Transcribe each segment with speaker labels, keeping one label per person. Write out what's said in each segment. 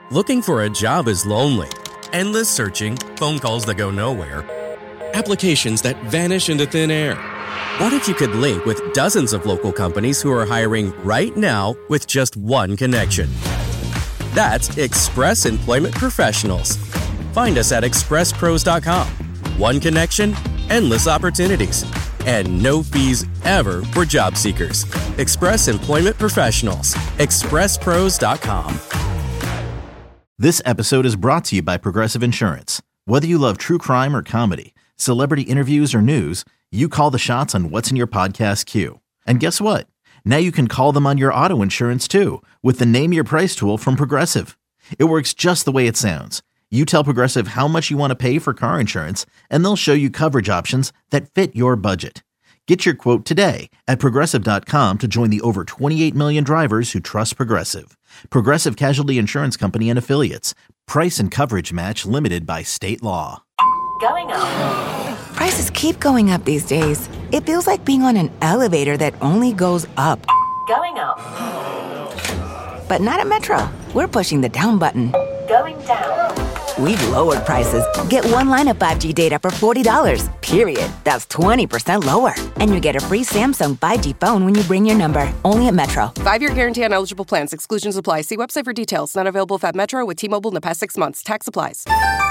Speaker 1: Looking for a job is lonely. Endless searching, phone calls that go nowhere, applications that vanish into thin air. What if you could link with dozens of local companies who are hiring right now with just one connection? That's Express Employment Professionals. Find us at expresspros.com. One connection, endless opportunities, and no fees ever for job seekers. Express Employment Professionals. expresspros.com.
Speaker 2: This episode is brought to you by Progressive Insurance. Whether you love true crime or comedy, celebrity interviews or news, you call the shots on what's in your podcast queue. And guess what? Now you can call them on your auto insurance too with the Name Your Price tool from Progressive. It works just the way it sounds. You tell Progressive how much you want to pay for car insurance, and they'll show you coverage options that fit your budget. Get your quote today at Progressive.com to join the over 28 million drivers who trust Progressive. Progressive Casualty Insurance Company and Affiliates. Price and coverage match limited by state law.
Speaker 3: Going up.
Speaker 4: Prices keep going up these days. It feels like being on an elevator that only goes up.
Speaker 3: Going up.
Speaker 4: But not at Metro. We're pushing the down button.
Speaker 3: Going down.
Speaker 4: We've lowered prices. Get one line of 5G data for $40, period. That's 20% lower. And you get a free Samsung 5G phone when you bring your number. Only at Metro.
Speaker 5: 5-year guarantee on eligible plans. Exclusions apply. See website for details. Not available at Metro with T-Mobile in the past 6 months. Tax applies.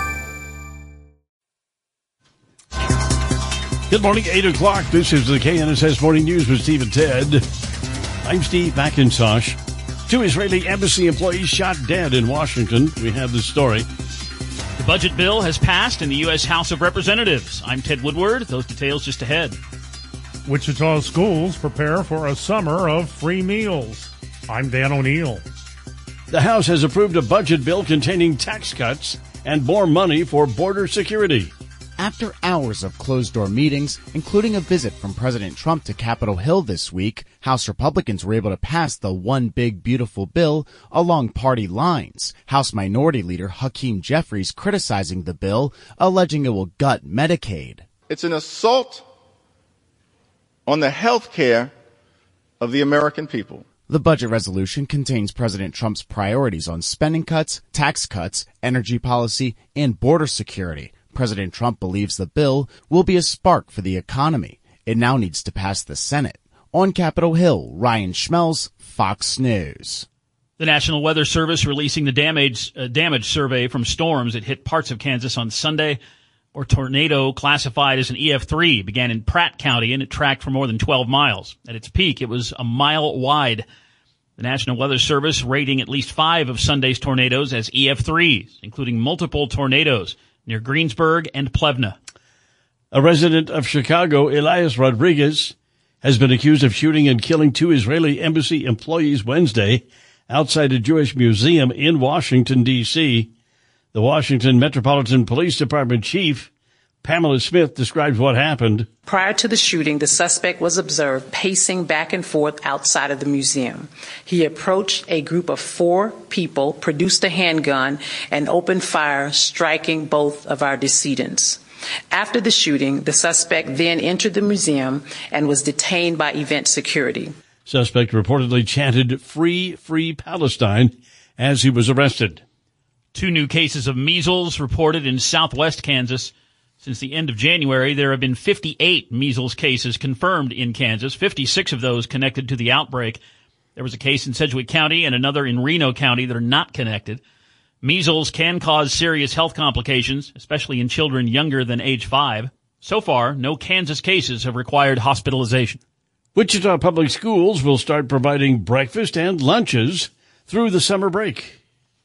Speaker 6: Good morning, 8 o'clock. This is the KNSS Morning News with Steve and Ted. I'm Steve McIntosh. 2 Israeli embassy employees shot dead in Washington. We have this story.
Speaker 7: The budget bill has passed in the U.S. House of Representatives. I'm Ted Woodward. Those details just ahead.
Speaker 8: Wichita schools prepare for a summer of free meals. I'm Dan O'Neill.
Speaker 6: The House has approved a budget bill containing tax cuts and more money for border security.
Speaker 9: After hours of closed-door meetings, including a visit from President Trump to Capitol Hill this week, House Republicans were able to pass the One Big Beautiful Bill along party lines. House Minority Leader Hakeem Jeffries criticizing the bill, alleging it will gut Medicaid.
Speaker 10: It's an assault on the health care of the American people.
Speaker 9: The budget resolution contains President Trump's priorities on spending cuts, tax cuts, energy policy, and border security. President Trump believes the bill will be a spark for the economy. It now needs to pass the Senate. On Capitol Hill, Ryan Schmelz, Fox News.
Speaker 7: The National Weather Service releasing the damage survey from storms that hit parts of Kansas on Sunday. A tornado classified as an EF3 began in Pratt County, and it tracked for more than 12 miles. At its peak, it was a mile wide. The National Weather Service rating at least 5 of Sunday's tornadoes as EF3s, including multiple tornadoes near Greensburg and Plevna.
Speaker 6: A resident of Chicago, Elias Rodriguez, has been accused of shooting and killing 2 Israeli embassy employees Wednesday outside a Jewish museum in Washington, D.C. The Washington Metropolitan Police Department chief, Pamela Smith, describes what happened.
Speaker 11: Prior to the shooting, the suspect was observed pacing back and forth outside of the museum. He approached a group of 4 people, produced a handgun, and opened fire, striking both of our decedents. After the shooting, the suspect then entered the museum and was detained by event security.
Speaker 6: Suspect reportedly chanted, "Free, free Palestine," as he was arrested.
Speaker 7: 2 new cases of measles reported in southwest Kansas. Since the end of January, there have been 58 measles cases confirmed in Kansas, 56 of those connected to the outbreak. There was a case in Sedgwick County and another in Reno County that are not connected. Measles can cause serious health complications, especially in children younger than age 5. So far, no Kansas cases have required hospitalization.
Speaker 6: Wichita Public Schools will start providing breakfast and lunches through the summer break.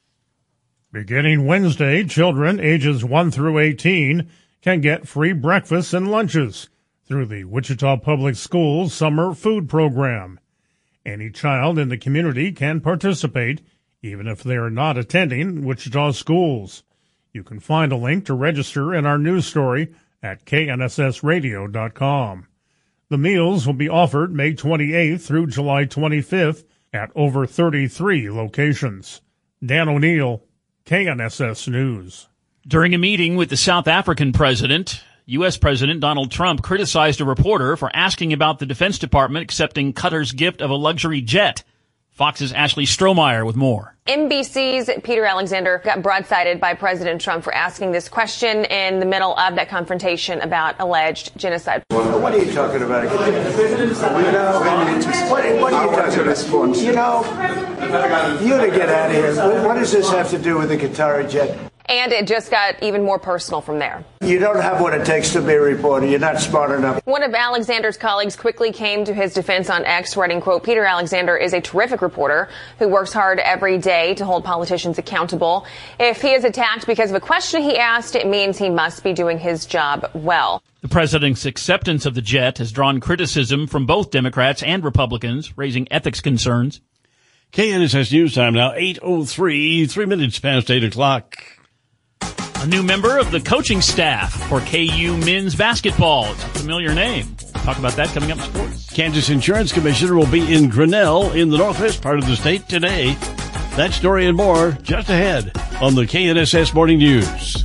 Speaker 8: Beginning Wednesday, children ages 1 through 18 can get free breakfasts and lunches through the Wichita Public Schools Summer Food Program. Any child in the community can participate, even if they are not attending Wichita schools. You can find a link to register in our news story at knssradio.com. The meals will be offered May 28th through July 25th at over 33 locations. Dan O'Neill, KNSS News.
Speaker 7: During a meeting with the South African president, U.S. President Donald Trump criticized a reporter for asking about the Defense Department accepting Qatar's gift of a luxury jet. Fox's Ashley Strohmeyer with more.
Speaker 12: NBC's Peter Alexander got broadsided by President Trump for asking this question in the middle of that confrontation about alleged genocide.
Speaker 13: What are you talking about? What are you talking about? You know, you to get out of here. What does this have to do with the Qatari jet?
Speaker 12: And it just got even more personal from there.
Speaker 13: You don't have what it takes to be a reporter. You're not smart enough.
Speaker 12: One of Alexander's colleagues quickly came to his defense on X, writing, quote, Peter Alexander is a terrific reporter who works hard every day to hold politicians accountable. If he is attacked because of a question he asked, it means he must be doing his job well.
Speaker 7: The president's acceptance of the jet has drawn criticism from both Democrats and Republicans, raising ethics concerns.
Speaker 6: KNSS News Time now, 8:03, 3 minutes past 8 o'clock.
Speaker 7: A new member of the coaching staff for KU men's basketball. It's a familiar name. Talk about that coming up in sports.
Speaker 6: Kansas Insurance Commissioner will be in Grinnell in the northwest part of the state today. That story and more just ahead on the KNSS Morning News.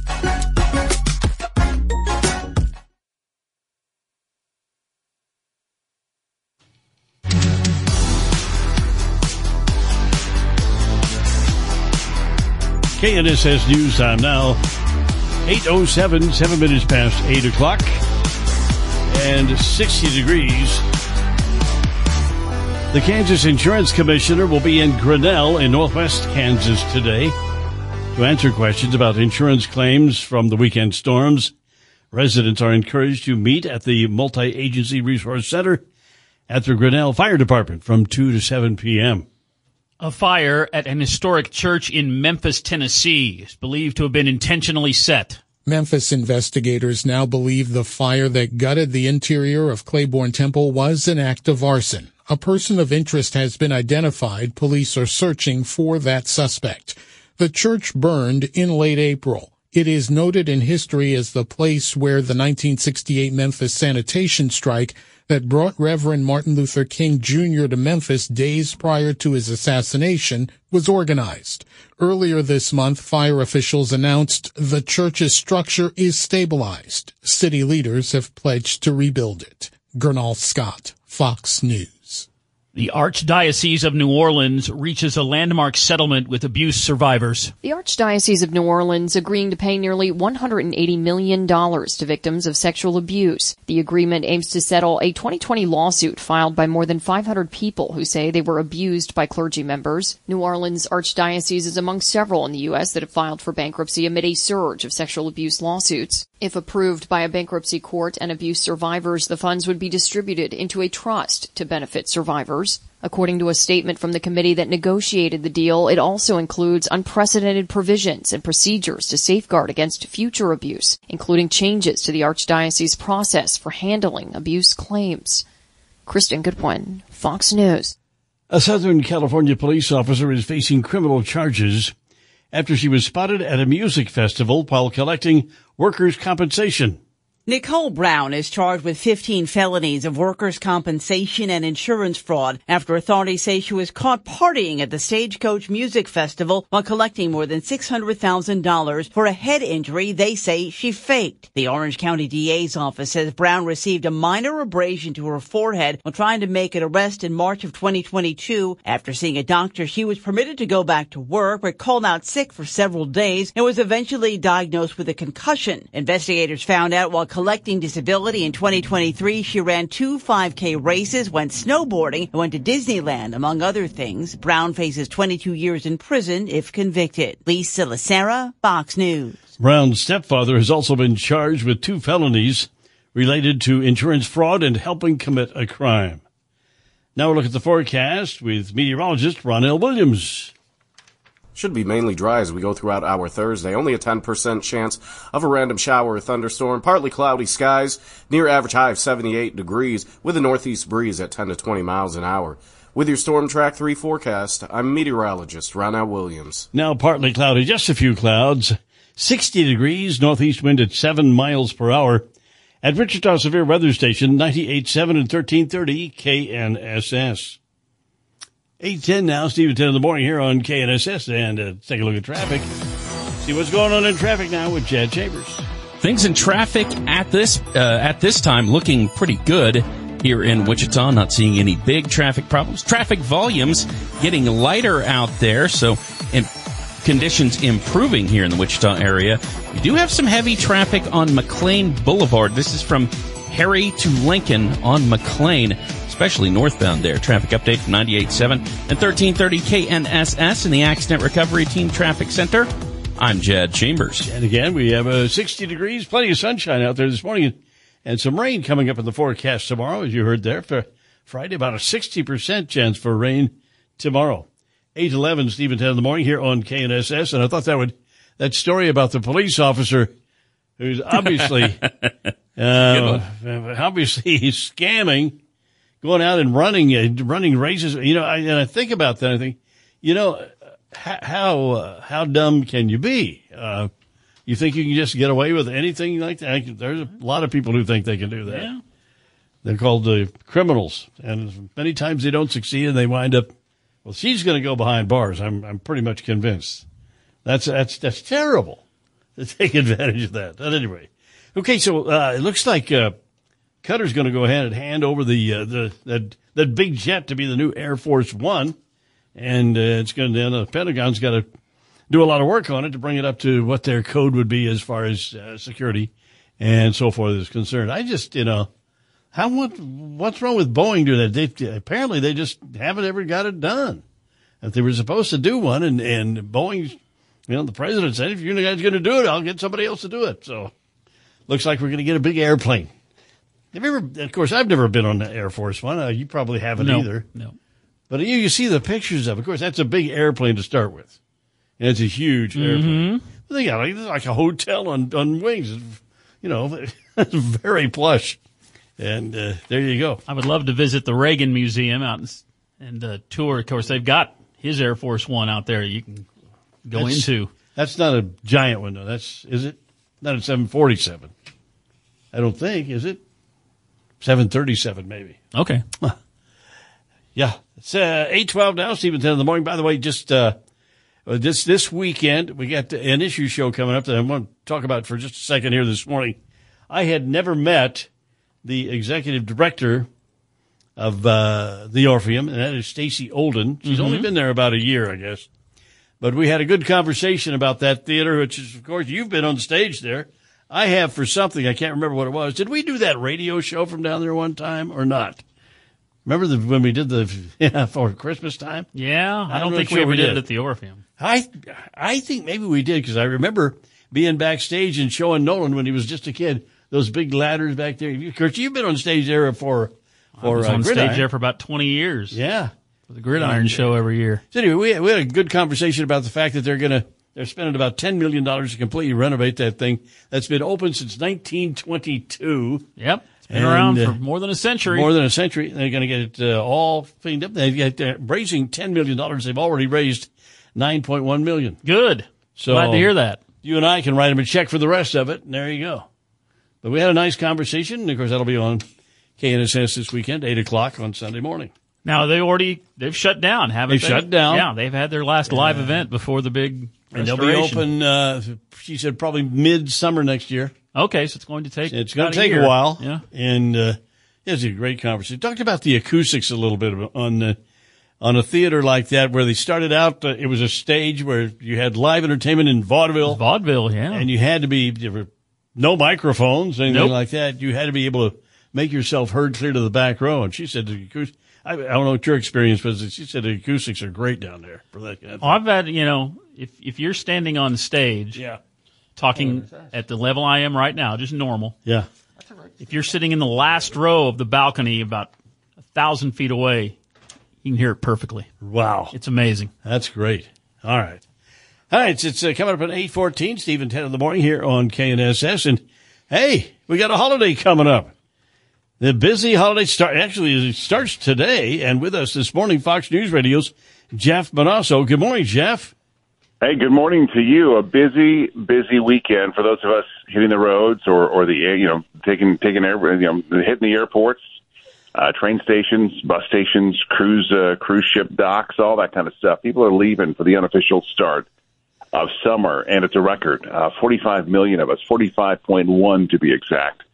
Speaker 6: KNSS News Time now, 8:07, 7 minutes past 8 o'clock, and 60 degrees. The Kansas Insurance Commissioner will be in Grinnell in northwest Kansas today to answer questions about insurance claims from the weekend storms. Residents are encouraged to meet at the Multi-Agency Resource Center at the Grinnell Fire Department from 2 to 7 p.m.
Speaker 7: A fire at an historic church in Memphis, Tennessee is believed to have been intentionally set.
Speaker 14: Memphis investigators now believe the fire that gutted the interior of Claiborne Temple was an act of arson. A person of interest has been identified. Police are searching for that suspect. The church burned in late April. It is noted in history as the place where the 1968 Memphis sanitation strike that brought Reverend Martin Luther King Jr. to Memphis days prior to his assassination was organized. Earlier this month, fire officials announced the church's structure is stabilized. City leaders have pledged to rebuild it. Gernal Scott, Fox News.
Speaker 7: The Archdiocese of New Orleans reaches a landmark settlement with abuse survivors.
Speaker 15: The Archdiocese of New Orleans agreeing to pay nearly $180 million to victims of sexual abuse. The agreement aims to settle a 2020 lawsuit filed by more than 500 people who say they were abused by clergy members. New Orleans Archdiocese is among several in the U.S. that have filed for bankruptcy amid a surge of sexual abuse lawsuits. If approved by a bankruptcy court and abuse survivors, the funds would be distributed into a trust to benefit survivors. According to a statement from the committee that negotiated the deal, it also includes unprecedented provisions and procedures to safeguard against future abuse, including changes to the Archdiocese process for handling abuse claims. Kristen Goodwin, Fox News.
Speaker 6: A Southern California police officer is facing criminal charges after she was spotted at a music festival while collecting workers' compensation.
Speaker 16: Nicole Brown is charged with 15 felonies of workers' compensation and insurance fraud after authorities say she was caught partying at the Stagecoach Music Festival while collecting more than $600,000 for a head injury they say she faked. The Orange County DA's office says Brown received a minor abrasion to her forehead while trying to make an arrest in March of 2022. After seeing a doctor, she was permitted to go back to work but called out sick for several days and was eventually diagnosed with a concussion. Investigators found out while collecting disability in 2023, she ran 2 5K races, went snowboarding, and went to Disneyland, among other things. Brown faces 22 years in prison if convicted. Lisa Lacera, Fox News.
Speaker 6: Brown's stepfather has also been charged with 2 felonies related to insurance fraud and helping commit a crime. Now we'll look at the forecast with meteorologist Ronell Williams.
Speaker 17: Should be mainly dry as we go throughout our Thursday. Only a 10% chance of a random shower or thunderstorm. Partly cloudy skies. Near average high of 78 degrees with a northeast breeze at 10 to 20 miles an hour. With your Storm Track 3 forecast, I'm meteorologist Ronell Williams.
Speaker 6: Now partly cloudy, just a few clouds. 60 degrees, northeast wind at 7 miles per hour. At Wichita Severe Weather Station, 98.7 and 1330 KNSS. 8:10 now, Steve at 10 in the morning here on KNSS, and take a look at traffic. See what's going on in traffic now with Chad Chambers.
Speaker 18: Things in traffic at this time looking pretty good. here in Wichita. Not seeing any big traffic problems. Traffic volumes getting lighter out there, so conditions improving here in the Wichita area. We do have some heavy traffic on McLean Boulevard. This is from Harry to Lincoln on McLean, especially northbound there. Traffic update from 98.7 and 1330 KNSS in the Accident Recovery Team Traffic Center. I'm Jed Chambers.
Speaker 6: And again, we have 60 degrees, plenty of sunshine out there this morning, and some rain coming up in the forecast tomorrow, as you heard there. For Friday, about a 60% chance for rain tomorrow. 8:11, Stephen 10 in the morning here on KNSS. And I thought that story about the police officer who's obviously, obviously he's scamming, going out and running races. You know, I think about that. I think, you know, how dumb can you be? You think you can just get away with anything like that? There's a lot of people who think they can do that. Yeah. They're called criminals, and many times they don't succeed, and they wind up. Well, she's going to go behind bars. I'm pretty much convinced. That's terrible to take advantage of that. But anyway, okay. So it looks like Qatar's going to go ahead and hand over that big jet to be the new Air Force One. And the Pentagon's got to do a lot of work on it to bring it up to what their code would be as far as security and so forth is concerned. I just, what's wrong with Boeing doing that? Apparently they just haven't ever got it done. If they were supposed to do one, and Boeing's, the president said, if you're the guys going to do it, I'll get somebody else to do it. So looks like we're going to get a big airplane. Of course, I've never been on the Air Force One. You probably haven't either. No. But you see the pictures of course, that's a big airplane to start with. And it's a huge airplane. But they got like a hotel on wings. It's very plush. And there you go.
Speaker 7: I would love to visit the Reagan Museum out and tour. Of course, they've got his Air Force One out there you can go into.
Speaker 6: That's not a giant one, though. Is it? Not a 747. I don't think, is it? 737, maybe.
Speaker 7: Okay.
Speaker 6: Yeah. It's 8:12 now, Stephen 10 in the morning. By the way, just this weekend, we got an issue show coming up that I want to talk about for just a second here this morning. I had never met the executive director of the Orpheum, and that is Stacy Olden. She's only been there about a year, I guess. But we had a good conversation about that theater, which is, of course, you've been on stage there. I have for something. I can't remember what it was. Did we do that radio show from down there one time or not? Remember when we did for Christmas time?
Speaker 7: Yeah, I don't think we ever did it at the Orpheum.
Speaker 6: I think maybe we did, because I remember being backstage and showing Nolan when he was just a kid, those big ladders back there. Of course, you've been on stage there for
Speaker 7: I was on
Speaker 6: Gridiron.
Speaker 7: Stage there for about 20 years.
Speaker 6: Yeah.
Speaker 7: For the Gridiron show every year.
Speaker 6: So anyway, we had a good conversation about the fact that they're spending about $10 million to completely renovate that thing that's been open since 1922.
Speaker 7: Yep. It's been around for more than a century.
Speaker 6: More than a century. They're going to get it all cleaned up. They're raising $10 million. They've already raised $9.1 million.
Speaker 7: Good.
Speaker 6: So
Speaker 7: glad to hear that.
Speaker 6: You and I can write them a check for the rest of it, and there you go. But we had a nice conversation, and of course that'll be on KNSS this weekend, 8 o'clock on Sunday morning.
Speaker 7: Now they've shut down, haven't they?
Speaker 6: They've shut down.
Speaker 7: Yeah, they've had their last live event before the big
Speaker 6: and they'll be open. She said probably mid-summer next year.
Speaker 7: Okay, so it's going to take.
Speaker 6: It's going to take a while. Yeah, and it's a great conversation. Talked about the acoustics a little bit on a theater like that, where they started out. It was a stage where you had live entertainment in vaudeville.
Speaker 7: Vaudeville, yeah,
Speaker 6: and you had to be there were no microphones, anything like that. You had to be able to make yourself heard clear to the back row. And she said the acoustics. I don't know what your experience was. She said the acoustics are great down there for that kind of thing.
Speaker 7: I've had, if you're standing on stage, talking at the level I am right now, just normal.
Speaker 6: Yeah.
Speaker 7: If you're sitting in the last row of the balcony about 1,000 feet away, you can hear it perfectly.
Speaker 6: Wow.
Speaker 7: It's amazing.
Speaker 6: That's great. All right. It's coming up at 8:14, Stephen 10 in the morning here on KNSS. And, hey, we got a holiday coming up. The busy holiday starts today, and with us this morning, Fox News Radio's Jeff Bonasso. Good morning, Jeff.
Speaker 19: Hey, good morning to you. A busy weekend for those of us hitting the roads or the taking hitting the airports, train stations, bus stations, cruise ship docks, all that kind of stuff. People are leaving for the unofficial start of summer, and it's a record. 45 million of us, 45.1 to be exact.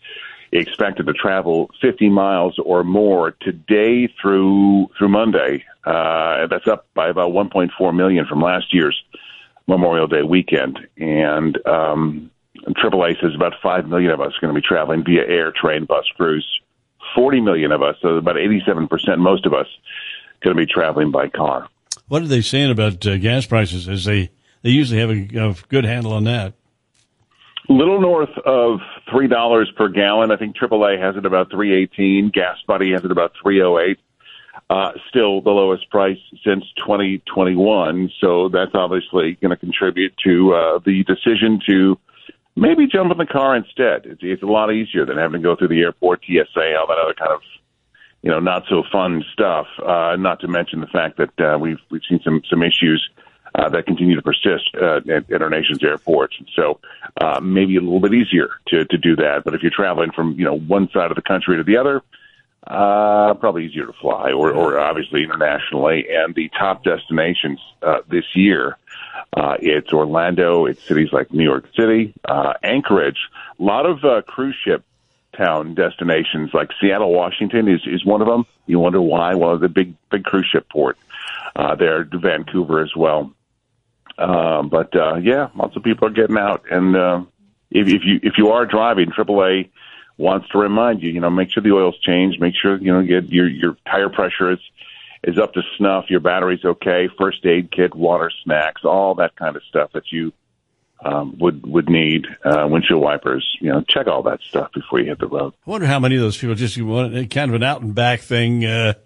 Speaker 19: expected to travel 50 miles or more today through Monday. That's up by about 1.4 million from last year's Memorial Day weekend. And AAA says about 5 million of us are going to be traveling via air, train, bus, cruise. 40 million of us, so about 87%, most of us, going to be traveling by car.
Speaker 6: What are they saying about gas prices? As they usually have a good handle on that.
Speaker 19: Little north of $3 per gallon. I think AAA has it about $3.18. Gas Buddy has it about $3.08. Still the lowest price since 2021. So that's obviously going to contribute to the decision to maybe jump in the car instead. It's a lot easier than having to go through the airport, TSA, all that other kind of, not so fun stuff. Not to mention the fact that we've seen some issues that continue to persist at our nation's airports. And so maybe a little bit easier to do that. But if you're traveling from, one side of the country to the other, probably easier to fly or obviously internationally. And the top destinations this year, it's Orlando, it's cities like New York City, Anchorage, a lot of cruise ship town destinations like Seattle, Washington is one of them. You wonder why? Well, the big cruise ship port there, Vancouver as well. But lots of people are getting out. And if you are driving, AAA wants to remind you, make sure the oil's changed, make sure, your tire pressure is up to snuff, your battery's okay, first aid kit, water, snacks, all that kind of stuff that you would need, windshield wipers, check all that stuff before you hit the road.
Speaker 6: I wonder how many of those people just want kind of an out and back thing.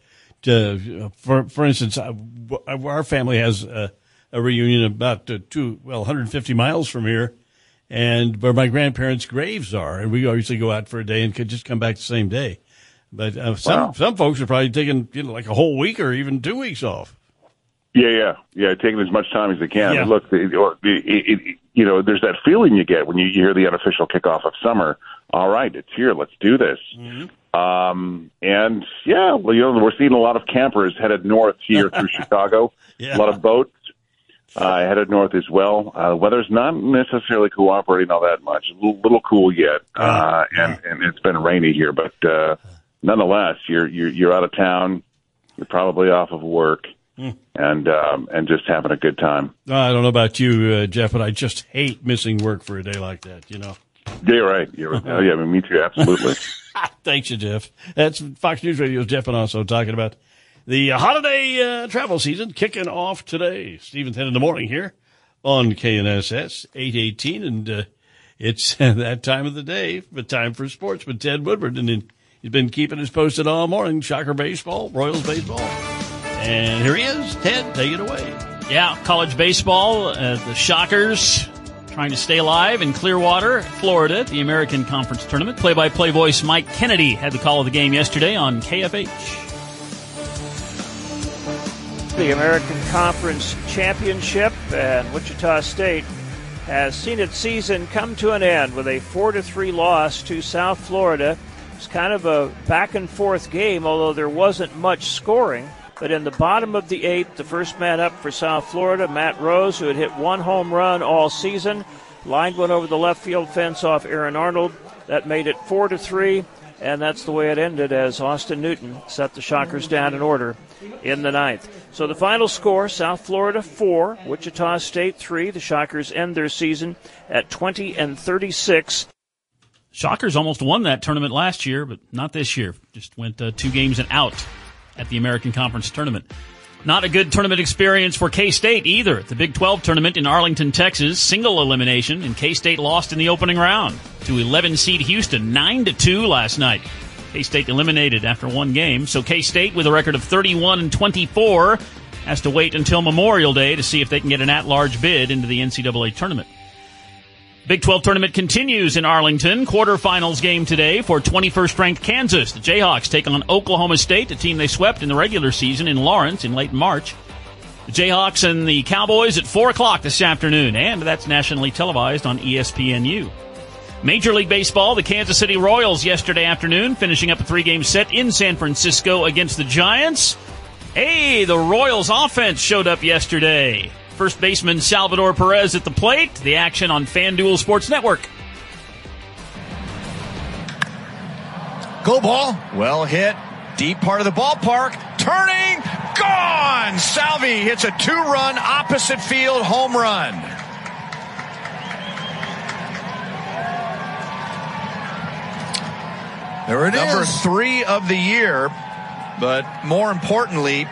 Speaker 6: For instance, our family has a reunion about 150 miles from here, and where my grandparents' graves are, and we obviously go out for a day and could just come back the same day. But some folks are probably taking like a whole week or even 2 weeks off.
Speaker 19: Yeah, taking as much time as they can.
Speaker 6: Yeah.
Speaker 19: I mean, look, there's that feeling you get when you hear the unofficial kickoff of summer. All right, it's here. Let's do this. Mm-hmm. We're seeing a lot of campers headed north here through Chicago. Yeah. A lot of boats headed north as well. Weather's not necessarily cooperating all that much. A little cool yet, and it's been rainy here. But nonetheless, you're out of town. You're probably off of work. And just having a good time.
Speaker 6: I don't know about you, Jeff, but I just hate missing work for a day like that,
Speaker 19: Yeah, you're right. Oh, yeah, me too, absolutely.
Speaker 6: Thanks you, Jeff. That's Fox News Radio's Jeff and also talking about the holiday travel season kicking off today. Stephen 10 in the morning here on KNSS 818, and it's that time of the day, but time for sports with Ted Woodward, and he's been keeping us posted all morning. Shocker baseball, Royals baseball. And here he is. Ted, take it away.
Speaker 7: Yeah, college baseball, the Shockers trying to stay alive in Clearwater, Florida, at the American Conference Tournament. Play-by-play voice Mike Kennedy had the call of the game yesterday on KFH.
Speaker 20: The American Conference Championship, and Wichita State has seen its season come to an end with a 4-3 loss to South Florida. It's kind of a back-and-forth game, although there wasn't much scoring. But in the bottom of the eighth, the first man up for South Florida, Matt Rose, who had hit one home run all season, lined one over the left field fence off Aaron Arnold. That made it 4-3, and that's the way it ended as Austin Newton set the Shockers down in order in the ninth. So the final score, South Florida 4, Wichita State 3. The Shockers end their season at 20-36.
Speaker 7: Shockers almost won that tournament last year, but not this year. Just went 2 games and out at the American Conference Tournament. Not a good tournament experience for K-State either. The Big 12 tournament in Arlington, Texas, single elimination, and K-State lost in the opening round to 11-seed Houston, 9-2 last night. K-State eliminated after one game, so K-State, with a record of 31-24, has to wait until Memorial Day to see if they can get an at-large bid into the NCAA tournament. Big 12 tournament continues in Arlington. Quarterfinals game today for 21st-ranked Kansas. The Jayhawks take on Oklahoma State, a team they swept in the regular season in Lawrence in late March. The Jayhawks and the Cowboys at 4 o'clock this afternoon, and that's nationally televised on ESPNU. Major League Baseball, the Kansas City Royals yesterday afternoon, finishing up a 3-game set in San Francisco against the Giants. Hey, the Royals offense showed up yesterday. First baseman Salvador Perez at the plate. The action on FanDuel Sports Network.
Speaker 21: Go ball. Well hit. Deep part of the ballpark. Turning. Gone. Salvi hits a 2-run opposite field home run. There it is. Number 3 of the year, but more importantly,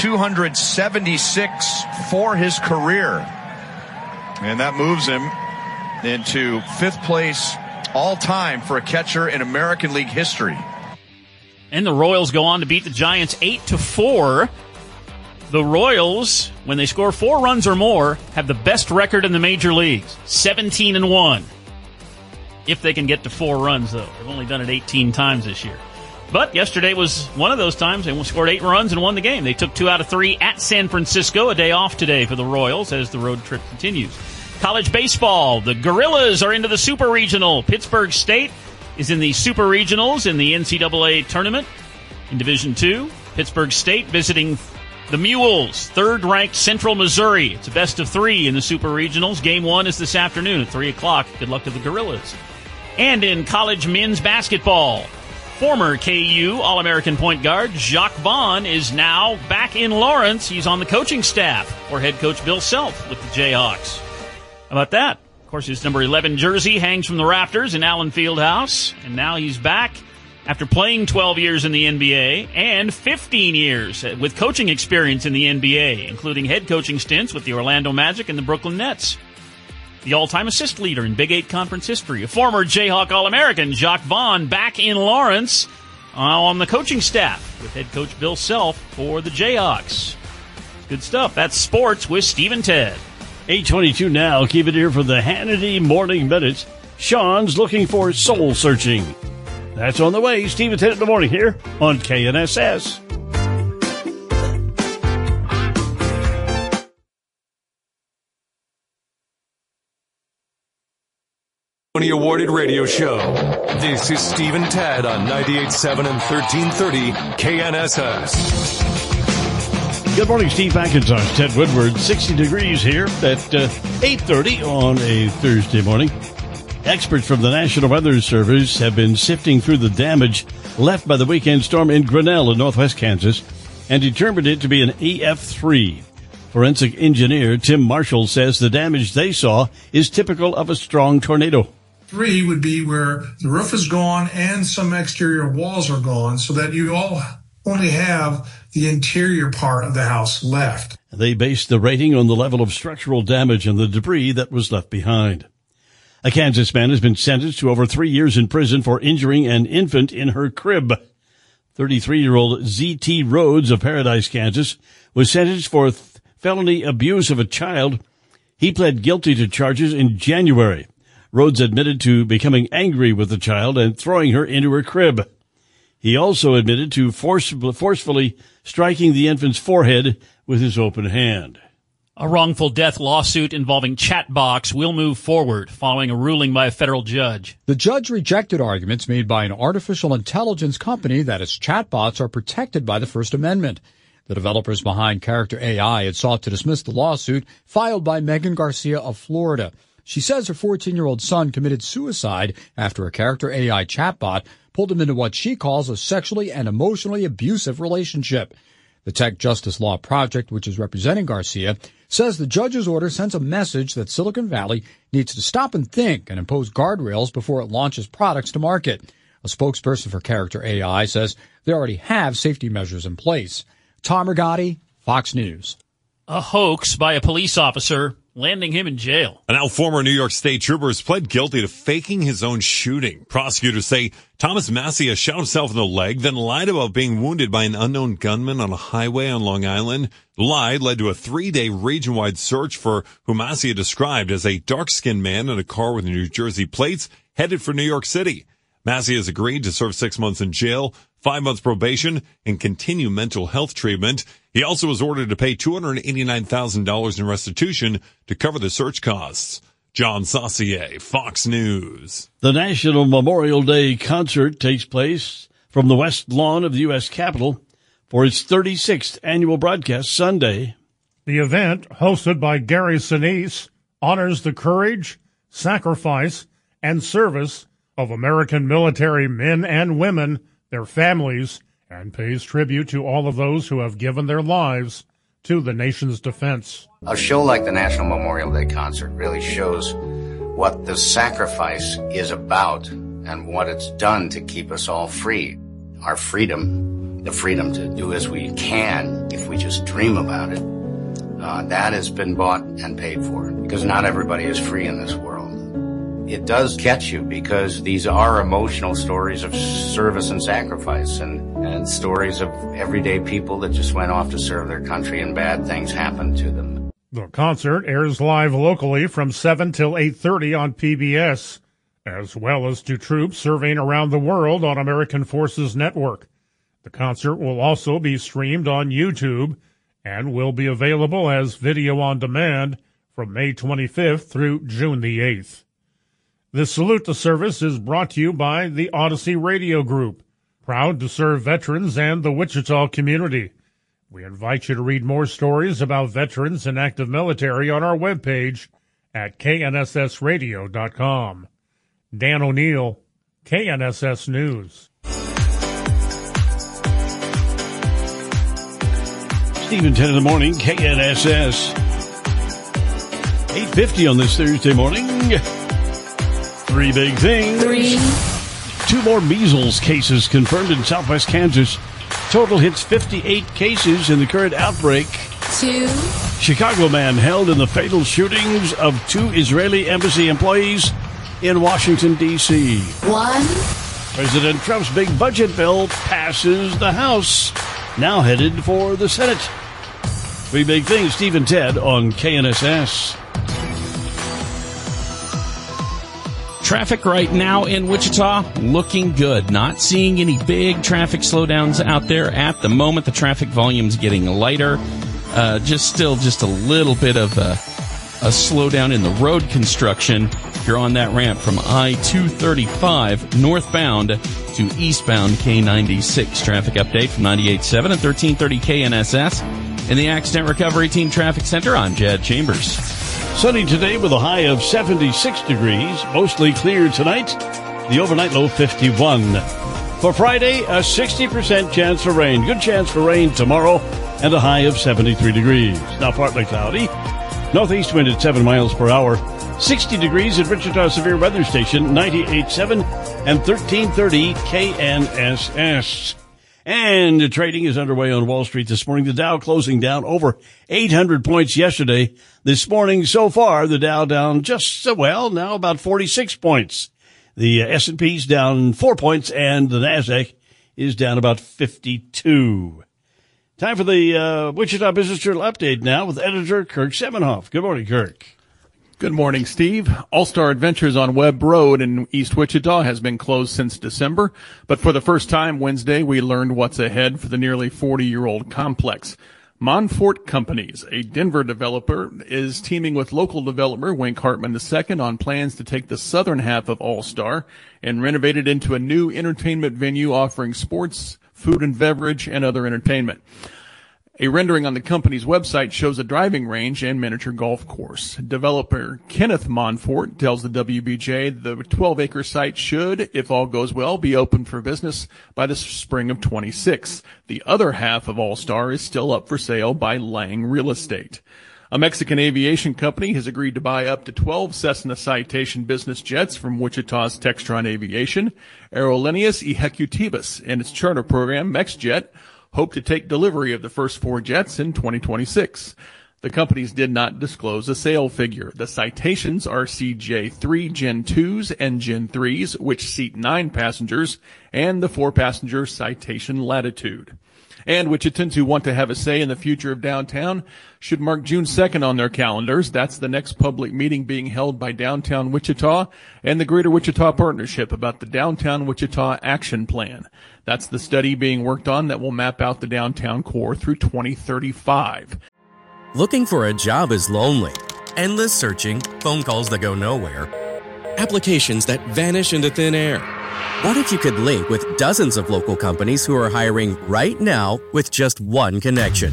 Speaker 21: 276 for his career. And that moves him into 5th place all-time for a catcher in American League history.
Speaker 7: And the Royals go on to beat the Giants 8-4. The Royals, when they score 4 runs or more, have the best record in the major leagues, 17-1. If they can get to 4 runs, though. They've only done it 18 times this year. But yesterday was one of those times. They scored 8 runs and won the game. They took 2 out of 3 at San Francisco. A day off today for the Royals as the road trip continues. College baseball. The Gorillas are into the Super Regional. Pittsburgh State is in the Super Regionals in the NCAA tournament. In Division II, Pittsburgh State visiting the Mules, 3rd-ranked Central Missouri. It's a best of 3 in the Super Regionals. Game 1 is this afternoon at 3 o'clock. Good luck to the Gorillas. And in college men's basketball, former KU All-American point guard Jacques Vaughn is now back in Lawrence. He's on the coaching staff for head coach Bill Self with the Jayhawks. How about that? Of course, his number 11 jersey hangs from the rafters in Allen Fieldhouse, and now he's back after playing 12 years in the NBA and 15 years with coaching experience in the NBA, including head coaching stints with the Orlando Magic and the Brooklyn Nets. The all-time assist leader in Big 8 conference history, a former Jayhawk All-American, Jacques Vaughn, back in Lawrence on the coaching staff with head coach Bill Self for the Jayhawks. Good stuff. That's sports with Steve and Ted.
Speaker 6: 8:22 now. Keep it here for the Hannity Morning Minutes. Sean's looking for soul searching. That's on the way. Steve and Ted in the morning here on KNSS.
Speaker 22: Awarded radio show. This is Steve and Ted on 98.7 and 1330 KNSS.
Speaker 6: Good morning, Steve McIntosh, Ted Woodward. 60 degrees here at 8:30 on a Thursday morning. Experts from the National Weather Service have been sifting through the damage left by the weekend storm in Grinnell in northwest Kansas and determined it to be an EF3. Forensic engineer Tim Marshall says the damage they saw is typical of a strong tornado.
Speaker 23: 3 would be where the roof is gone and some exterior walls are gone, so that you only have the interior part of the house left.
Speaker 6: They based the rating on the level of structural damage and the debris that was left behind. A Kansas man has been sentenced to over 3 years in prison for injuring an infant in her crib. 33-year-old Z.T. Rhodes of Paradise, Kansas, was sentenced for felony abuse of a child. He pled guilty to charges in January. Rhodes admitted to becoming angry with the child and throwing her into her crib. He also admitted to forcefully striking the infant's forehead with his open hand.
Speaker 7: A wrongful death lawsuit involving Chatbox will move forward following a ruling by a federal judge.
Speaker 24: The judge rejected arguments made by an artificial intelligence company that its chatbots are protected by the First Amendment. The developers behind Character AI had sought to dismiss the lawsuit filed by Megan Garcia of Florida. She says her 14-year-old son committed suicide after a Character AI chatbot pulled him into what she calls a sexually and emotionally abusive relationship. The Tech Justice Law Project, which is representing Garcia, says the judge's order sends a message that Silicon Valley needs to stop and think and impose guardrails before it launches products to market. A spokesperson for Character AI says they already have safety measures in place. Tom Rigotti, Fox News.
Speaker 7: A hoax by a police officer, landing him in jail.
Speaker 25: A now former New York State trooper has pled guilty to faking his own shooting. Prosecutors say Thomas Massia shot himself in the leg, then lied about being wounded by an unknown gunman on a highway on Long Island. The lie led to a 3-day region-wide search for who Massia described as a dark-skinned man in a car with New Jersey plates headed for New York City. Massia has agreed to serve 6 months in jail, 5 months probation, and continue mental health treatment. He also was ordered to pay $289,000 in restitution to cover the search costs. John Saucier, Fox News.
Speaker 6: The National Memorial Day concert takes place from the West Lawn of the U.S. Capitol for its 36th annual broadcast Sunday.
Speaker 8: The event, hosted by Gary Sinise, honors the courage, sacrifice, and service of American military men and women their families, and pays tribute to all of those who have given their lives to the nation's defense.
Speaker 1: A show like the National Memorial Day Concert really shows what the sacrifice is about and what it's done to keep us all free. Our freedom, the freedom to do as we can if we just dream about it, that has been bought and paid for because not everybody is free in this world. It does catch you because these are emotional stories of service and sacrifice and stories of everyday people that just went off to serve their country and bad things happened to them.
Speaker 8: The concert airs live locally from 7 till 8:30 on PBS, as well as to troops serving around the world on American Forces Network. The concert will also be streamed on YouTube and will be available as video on demand from May 25th through June the 8th. This Salute to Service is brought to you by the Odyssey Radio Group, proud to serve veterans and the Wichita community. We invite you to read more stories about veterans and active military on our webpage at knssradio.com. Dan O'Neill, KNSS News.
Speaker 6: Stephen 10 in the morning, KNSS. 8:50 on this Thursday morning. Three big things. 2 more measles cases confirmed in southwest Kansas. Total hits 58 cases in the current outbreak.
Speaker 2: 2.
Speaker 6: Chicago man held in the fatal shootings of 2 Israeli embassy employees in Washington, D.C.
Speaker 2: 1.
Speaker 6: President Trump's big budget bill passes the House, now headed for the Senate. Three big things, Steve and Ted on KNSS.
Speaker 18: Traffic right now in Wichita looking good. Not seeing any big traffic slowdowns out there at the moment. The traffic volume's getting lighter. Just a little bit of a slowdown in the road construction. If you're on that ramp from I-235 northbound to eastbound K96. Traffic update from 98.7 and 1330 KNSS. In the Accident Recovery Team Traffic Center, I'm Jed Chambers.
Speaker 6: Sunny today with a high of 76 degrees. Mostly clear tonight. The overnight low 51. For Friday, a 60% chance for rain. Good chance for rain tomorrow and a high of 73 degrees. Now partly cloudy. Northeast wind at 7 miles per hour. 60 degrees at Wichita Severe Weather Station, 98.7 and 1330 KNSS. And trading is underway on Wall Street this morning. The Dow closing down over 800 points yesterday. This morning, so far, the Dow down now about 46 points. The S&P's down 4 points, and the NASDAQ is down about 52. Time for the Wichita Business Journal update now with editor Kirk Semenhoff. Good morning, Kirk.
Speaker 3: Good morning, Steve. All-Star Adventures on Webb Road in East Wichita has been closed since December, but for the first time Wednesday, we learned what's ahead for the nearly 40-year-old complex. Monfort Companies, a Denver developer, is teaming with local developer Wink Hartman II on plans to take the southern half of All-Star and renovate it into a new entertainment venue offering sports, food and beverage, and other entertainment. A rendering on the company's website shows a driving range and miniature golf course. Developer Kenneth Monfort tells the WBJ the 12-acre site should, if all goes well, be open for business by the spring of 26. The other half of All-Star is still up for sale by Lang Real Estate. A Mexican aviation company has agreed to buy up to 12 Cessna Citation business jets from Wichita's Textron Aviation. Aerolíneas Ejecutivas and its charter program, MexJet, hope to take delivery of the first 4 jets in 2026. The companies did not disclose a sale figure. The Citations are CJ3 Gen 2s and Gen 3s, which seat 9 passengers, and the 4-passenger Citation Latitude. And Wichitans who want to have a say in the future of downtown should mark June 2nd on their calendars. That's the next public meeting being held by Downtown Wichita and the Greater Wichita Partnership about the Downtown Wichita Action Plan. That's the study being worked on that will map out the downtown core through 2035.
Speaker 4: Looking for a job is lonely. Endless searching, phone calls that go nowhere, applications that vanish into thin air. What if you could link with dozens of local companies who are hiring right now with just one connection?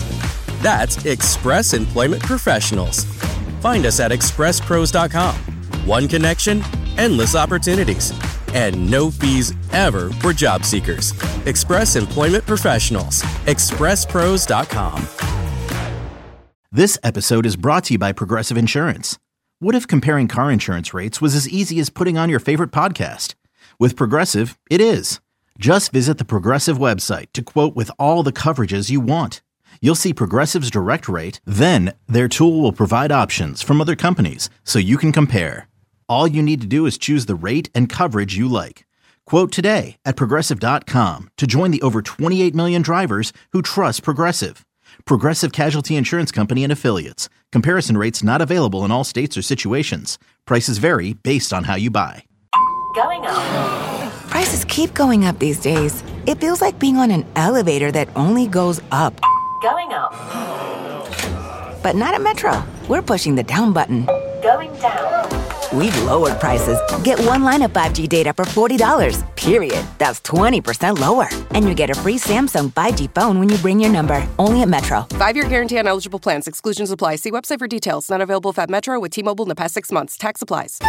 Speaker 4: That's Express Employment Professionals. Find us at expresspros.com. One connection, endless opportunities. and no fees ever for job seekers. Express Employment Professionals. ExpressPros.com.
Speaker 2: This episode is brought to you by Progressive Insurance. What if comparing car insurance rates was as easy as putting on your favorite podcast? With Progressive, it is. Just visit the Progressive website to quote with all the coverages you want. You'll see Progressive's direct rate, then their tool will provide options from other companies so you can compare. All you need to do is choose the rate and coverage you like. Quote today at Progressive.com to join the over 28 million drivers who trust Progressive. Progressive Casualty Insurance Company and Affiliates. Comparison rates not available in all states or situations. Prices vary based on how you buy.
Speaker 5: Going up. Prices keep going up these days. It feels like being on an elevator that only goes up. Going up. But not at Metro. We're pushing the down button. Going down. We've lowered prices. Get one line of 5G data for $40, period. That's 20% lower. And you get a free Samsung 5G phone when you bring your number. Only at Metro.
Speaker 9: 5-year guarantee on eligible plans. Exclusions apply. See website for details. Not available at Metro with T-Mobile in the past 6 months. Tax applies.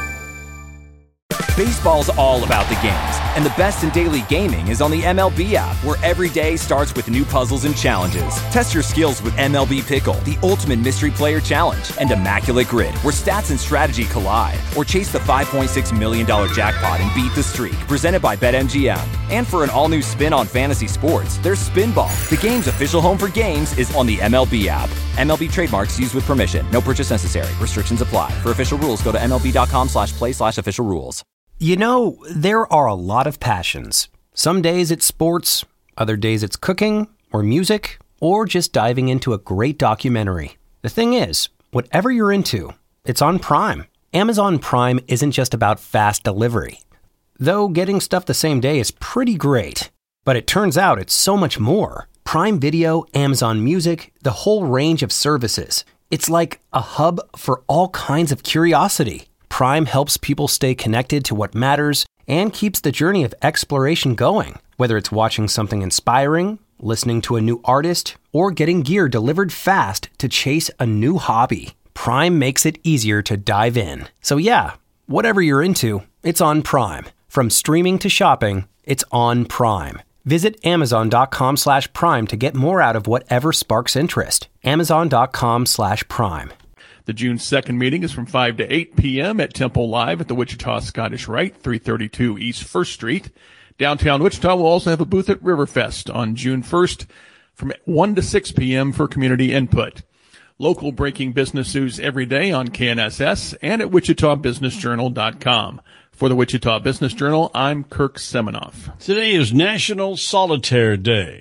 Speaker 10: Baseball's all about the games, and the best in daily gaming is on the MLB app, where every day starts with new puzzles and challenges. Test your skills with MLB Pickle, the ultimate mystery player challenge, and Immaculate Grid, where stats and strategy collide. Or chase the $5.6 million jackpot and beat the streak, presented by BetMGM. And for an all-new spin on fantasy sports, there's Spinball. The game's official home for games is on the MLB app. MLB trademarks used with permission. No purchase necessary. Restrictions apply. For official rules, go to MLB.com/play/official rules.
Speaker 11: You know, there are a lot of passions. Some days it's sports, other days it's cooking, or music, or just diving into a great documentary. The thing is, whatever you're into, it's on Prime. Amazon Prime isn't just about fast delivery. Though getting stuff the same day is pretty great. But it turns out it's so much more. Prime Video, Amazon Music, the whole range of services. It's like a hub for all kinds of curiosity. Prime helps people stay connected to what matters and keeps the journey of exploration going. Whether it's watching something inspiring, listening to a new artist, or getting gear delivered fast to chase a new hobby, Prime makes it easier to dive in. So yeah, whatever you're into, it's on Prime. From streaming to shopping, it's on Prime. Visit Amazon.com/Prime to get more out of whatever sparks interest. Amazon.com/Prime.
Speaker 3: The June 2nd meeting is from 5 to 8 p.m. at Temple Live at the Wichita Scottish Rite, 332 East 1st Street. Downtown Wichita will also have a booth at Riverfest on June 1st from 1 to 6 p.m. for community input. Local breaking business news every day on KNSS and at WichitaBusinessJournal.com. For the Wichita Business Journal, I'm Kirk Seminoff.
Speaker 6: Today is National Solitaire Day,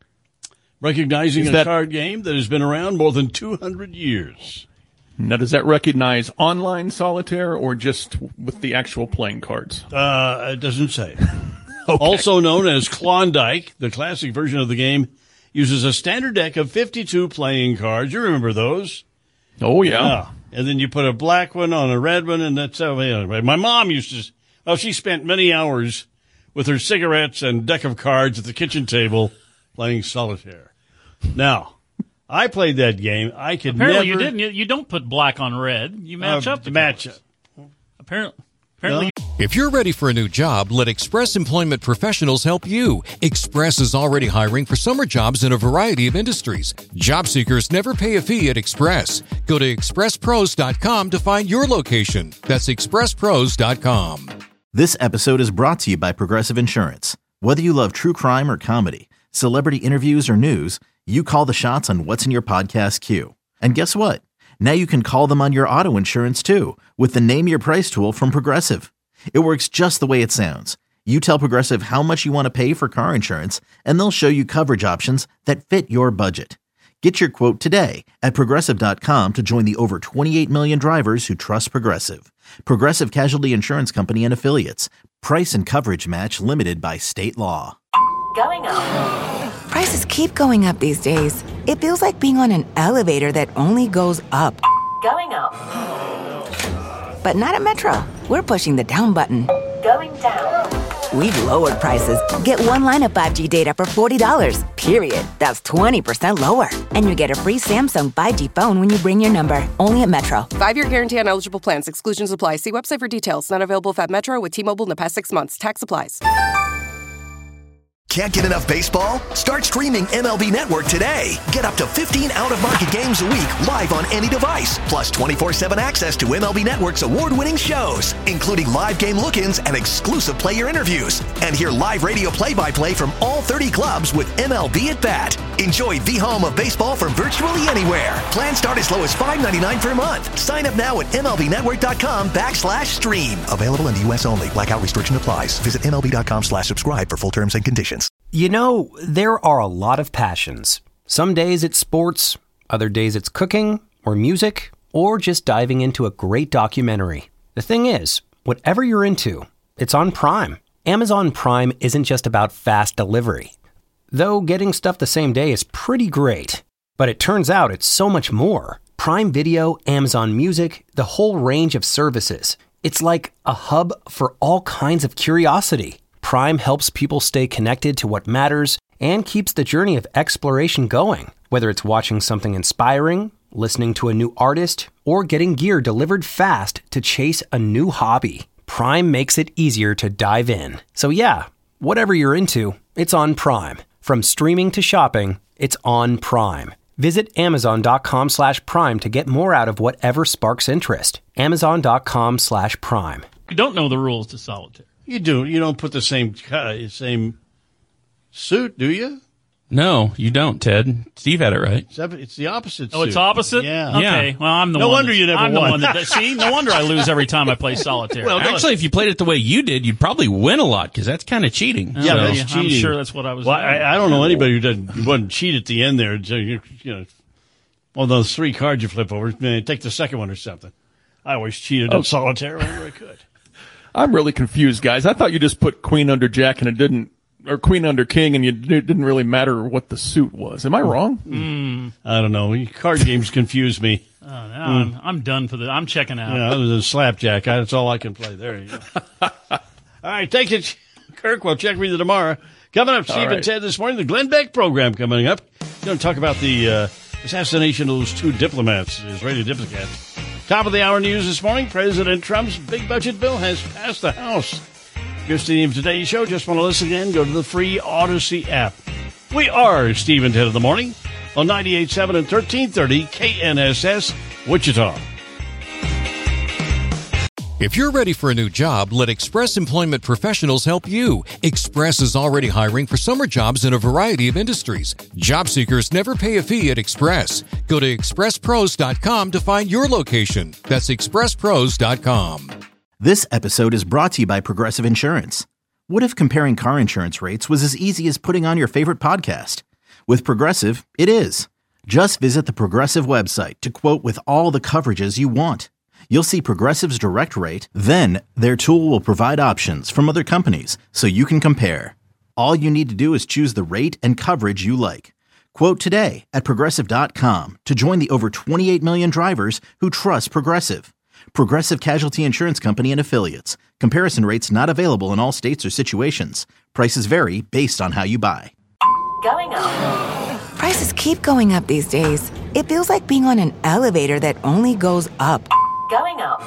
Speaker 6: recognizing a card game that has been around more than 200 years.
Speaker 3: Now, does that recognize online solitaire or just with the actual playing cards?
Speaker 6: It doesn't say. Okay. Also known as Klondike, the classic version of the game uses a standard deck of 52 playing cards. You remember those?
Speaker 3: Oh, yeah.
Speaker 6: And then you put a black one on a red one, and that's how my mom used to, she spent many hours with her cigarettes and deck of cards at the kitchen table playing solitaire. Now, I played that game. I could
Speaker 7: Apparently
Speaker 6: never...
Speaker 7: you didn't. You don't put black on red. You match up the
Speaker 6: colors.
Speaker 7: Apparently.
Speaker 22: If you're ready for a new job, let Express Employment Professionals help you. Express is already hiring for summer jobs in a variety of industries. Job seekers never pay a fee at Express. Go to ExpressPros.com to find your location. That's ExpressPros.com.
Speaker 2: This episode is brought to you by Progressive Insurance. Whether you love true crime or comedy, celebrity interviews or news, you call the shots on what's in your podcast queue. And guess what? Now you can call them on your auto insurance too with the Name Your Price tool from Progressive. It works just the way it sounds. You tell Progressive how much you want to pay for car insurance, and they'll show you coverage options that fit your budget. Get your quote today at Progressive.com to join the over 28 million drivers who trust Progressive. Progressive Casualty Insurance Company and Affiliates. Price and coverage match limited by state law.
Speaker 5: Going up. Prices keep going up these days. It feels like being on an elevator that only goes up. Going up. But not at Metro. We're pushing the down button. Going down. We've lowered prices. Get one line of 5G data for $40, period. That's 20% lower. And you get a free Samsung 5G phone when you bring your number. Only at Metro.
Speaker 9: 5-year guarantee on eligible plans. Exclusions apply. See website for details. Not available at Metro with T-Mobile in the past 6 months. Tax applies.
Speaker 12: Can't get enough baseball? Start streaming MLB Network today. Get up to 15 out-of-market games a week live on any device. Plus 24/7 access to MLB Network's award-winning shows, including live game look-ins and exclusive player interviews. And hear live radio play-by-play from all 30 clubs with MLB at Bat. Enjoy the home of baseball from virtually anywhere. Plans start as low as $5.99 per month. Sign up now at MLBnetwork.com/stream. Available in the U.S. only. Blackout restriction applies. Visit MLB.com/subscribe for full terms and conditions.
Speaker 11: You know, there are a lot of passions. Some days it's sports, other days it's cooking, or music, or just diving into a great documentary. The thing is, whatever you're into, it's on Prime. Amazon Prime isn't just about fast delivery. Though getting stuff the same day is pretty great. But it turns out it's so much more. Prime Video, Amazon Music, the whole range of services. It's like a hub for all kinds of curiosity. Prime helps people stay connected to what matters and keeps the journey of exploration going. Whether it's watching something inspiring, listening to a new artist, or getting gear delivered fast to chase a new hobby, Prime makes it easier to dive in. So yeah, whatever you're into, it's on Prime. From streaming to shopping, it's on Prime. Visit Amazon.com/Prime to get more out of whatever sparks interest. Amazon.com/Prime.
Speaker 7: You don't know the rules to solitaire.
Speaker 6: You do. You don't put the same suit, do you?
Speaker 18: No, you don't, Ted. Steve had it right.
Speaker 6: It's the opposite suit.
Speaker 7: Oh, it's opposite?
Speaker 6: Yeah.
Speaker 7: Okay. Well, I'm the
Speaker 6: no
Speaker 7: one.
Speaker 6: Wonder you never
Speaker 7: I'm
Speaker 6: won.
Speaker 7: the one that, see, no wonder I lose every time I play solitaire.
Speaker 18: Well, actually, if you played it the way you did, you'd probably win a lot because that's kind of cheating.
Speaker 6: Yeah,
Speaker 18: so.
Speaker 6: that's cheating.
Speaker 7: I'm sure that's what I was
Speaker 6: Well,
Speaker 7: doing.
Speaker 6: I don't know anybody who wouldn't cheat at the end there. So you know, well, those 3 cards you flip over, take the second one or something. I always cheated at solitaire whenever I could.
Speaker 3: I'm really confused, guys. I thought you just put queen under jack and it didn't, or queen under king, and it didn't really matter what the suit was. Am I wrong?
Speaker 6: I don't know. Card games confuse me.
Speaker 7: Oh, now I'm done for I'm checking out.
Speaker 6: Yeah, other than slapjack, that's all I can play. There you go. All right, thank you, Kirk. We'll check with you tomorrow. Coming up, Steve and Ted this morning, the Glenn Beck program coming up. We're going to talk about the assassination of those 2 diplomats, Israeli diplomats. Top of the hour news this morning, President Trump's big budget bill has passed the House. Here's the theme of today's show. Just want to listen again, go to the free Odyssey app. We are Steve and Ted of the Morning on 98.7 and 1330 KNSS, Wichita.
Speaker 22: If you're ready for a new job, let Express Employment Professionals help you. Express is already hiring for summer jobs in a variety of industries. Job seekers never pay a fee at Express. Go to expresspros.com to find your location. That's expresspros.com.
Speaker 2: This episode is brought to you by Progressive Insurance. What if comparing car insurance rates was as easy as putting on your favorite podcast? With Progressive, it is. Just visit the Progressive website to quote with all the coverages you want. You'll see Progressive's direct rate, then their tool will provide options from other companies so you can compare. All you need to do is choose the rate and coverage you like. Quote today at Progressive.com to join the over 28 million drivers who trust Progressive. Progressive Casualty Insurance Company and Affiliates. Comparison rates not available in all states or situations. Prices vary based on how you buy.
Speaker 5: Going up. Prices keep going up these days. It feels like being on an elevator that only goes up. Going up.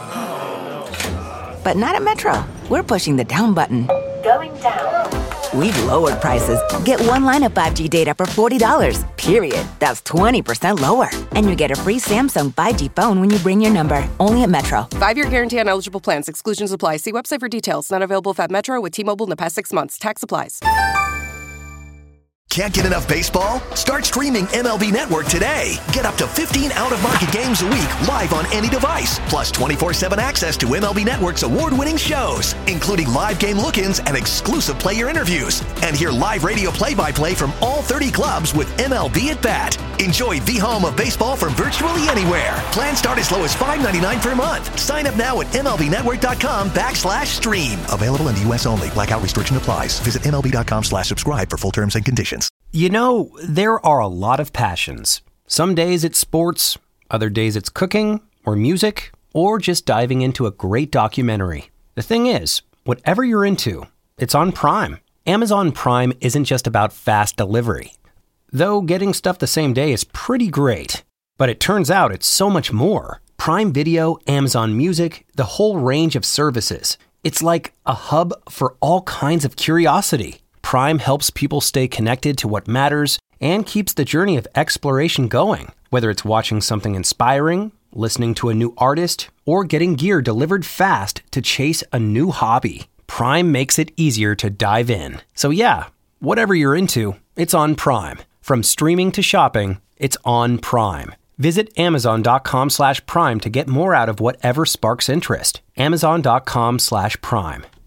Speaker 5: But not at Metro. We're pushing the down button. Going down. We've lowered prices. Get one line of 5G data for $40, period. That's 20% lower. And you get a free Samsung 5G phone when you bring your number. Only at Metro.
Speaker 9: 5-year guarantee on eligible plans. Exclusions apply. See website for details. Not available at Metro with T-Mobile in the past 6 months. Tax applies.
Speaker 12: Can't get enough baseball? Start streaming MLB Network today. Get up to 15 out-of-market games a week live on any device. Plus 24/7 access to MLB Network's award-winning shows, including live game look-ins and exclusive player interviews. And hear live radio play-by-play from all 30 clubs with MLB at Bat. Enjoy the home of baseball from virtually anywhere. Plans start as low as $5.99 per month. Sign up now at MLBnetwork.com/stream. Available in the U.S. only. Blackout restriction applies. Visit MLB.com/subscribe for full terms and conditions.
Speaker 11: You know, there are a lot of passions. Some days it's sports, other days it's cooking, or music, or just diving into a great documentary. The thing is, whatever you're into, It's on Prime. Amazon Prime isn't just about fast delivery. Though getting stuff the same day is pretty great. But it turns out it's so much more. Prime Video, Amazon Music, the whole range of services. It's like a hub for all kinds of curiosity. Prime helps people stay connected to what matters and keeps the journey of exploration going. Whether it's watching something inspiring, listening to a new artist, or getting gear delivered fast to chase a new hobby, Prime makes it easier to dive in. So yeah, whatever you're into, it's on Prime. From streaming to shopping, it's on Prime. Visit Amazon.com/Prime to get more out of whatever sparks interest. Amazon.com/Prime.